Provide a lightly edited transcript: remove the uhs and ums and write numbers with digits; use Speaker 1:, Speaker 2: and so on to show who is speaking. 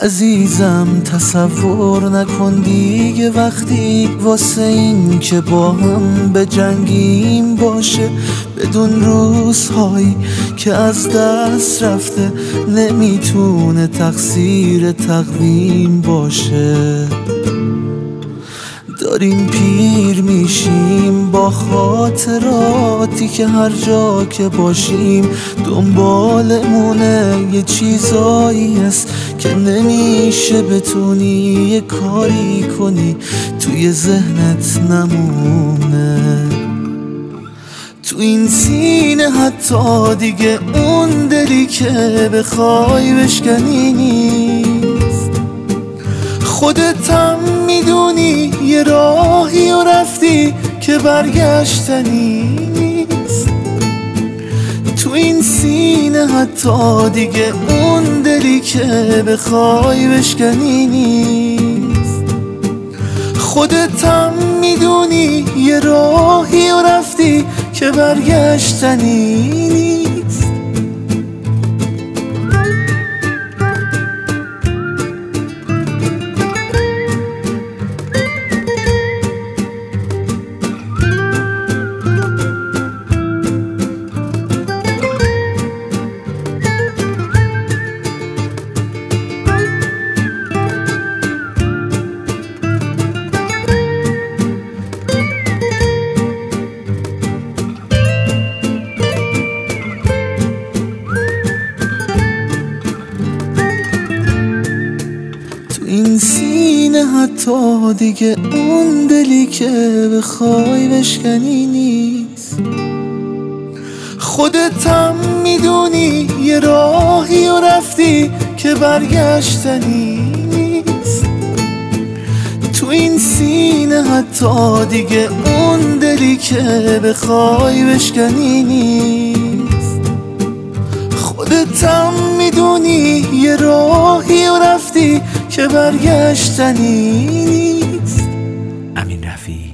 Speaker 1: عزیزم تصور نکن دیگه وقتی واسه این که با هم به جنگیم باشه، بدون روزهایی که از دست رفته نمیتونه تقصیر تقویم باشه. داریم پیر میشیم با خاطراتی که هر جا که باشیم دنبالمونه. یه چیزایی هست که نمیشه بتونی یه کاری کنی توی ذهنت نمونه. تو این سینه حتی دیگه اون دلی که بخوای بشکنی نیست. خودت هم میدونی یه راهی و رفتی که برگشتنی نیست. تو این سینه حتی دیگه اون دلی که بخوای بشکنی نیست. خودت هم میدونی یه راهی و رفتی که برگشتنی نیست. این سینه حتی دیگه اون دلی که بخوای بشکنی نیست. خودت هم میدونی یه راهی و رفتی که برگشتنی نیست. تو این سینه حتی دیگه اون دلی که بخوای بشکنی نیست. خودت هم میدونی یه راهی و رفتی که برگشتنی نیست.
Speaker 2: امین رفیعی.